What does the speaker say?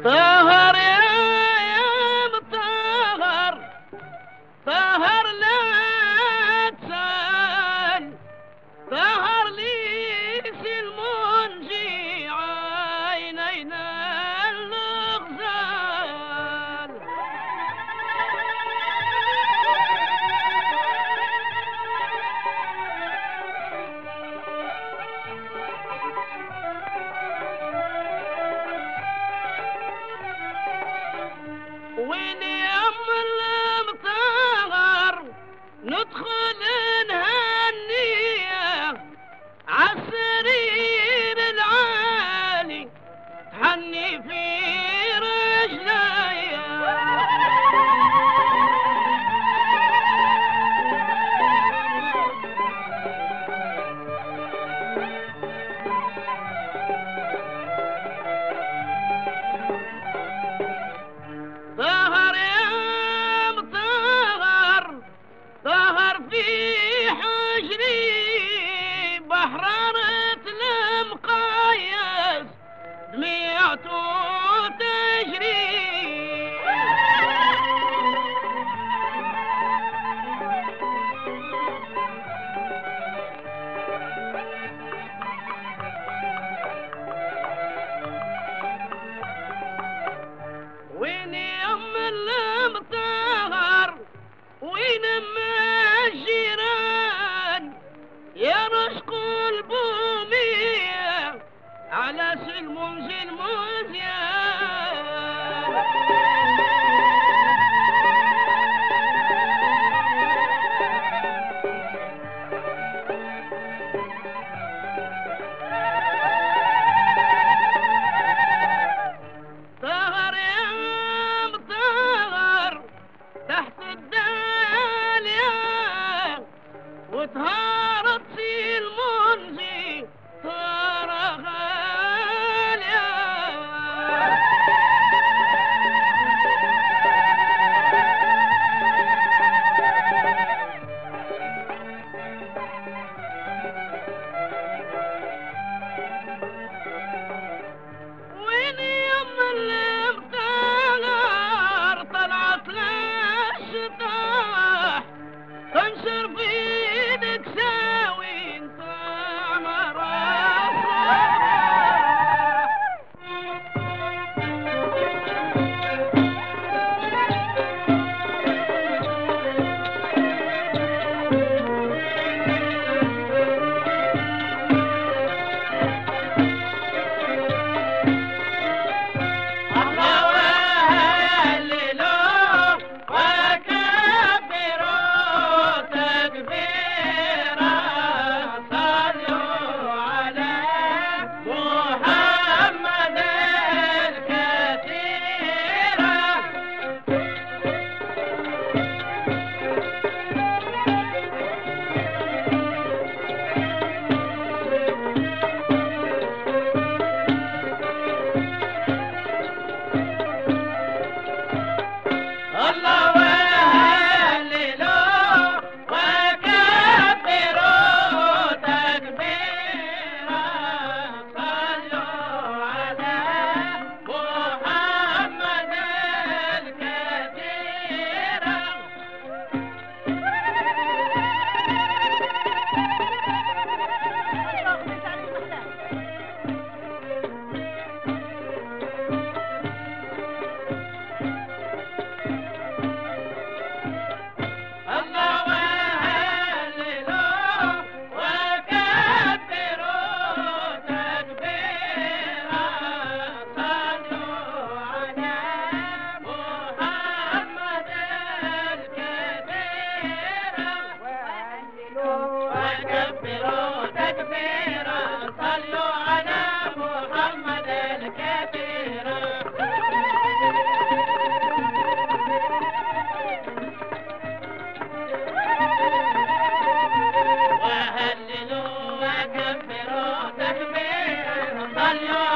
طهر يا مطهر طهر لا تسال طهر ليس المنجي عينينا الغزال وين يم المطهر ندخل نهنيه عالسرير العالي تحني في رجليا ظهر يا مطهر ظهر في حجري بحرارة المقايس دميعته تجري وين يم المطهر وين ما الجيران يا رشق البومية على سلم زيان طهر يا مطهر تحت الدالية وطهارت سي المنجي طهارة غالية وين يم المطهر طلعت للشطاح تنشر في ايدك ساوي طعم راسها وهللوا وكبروا تكبيرا صلوا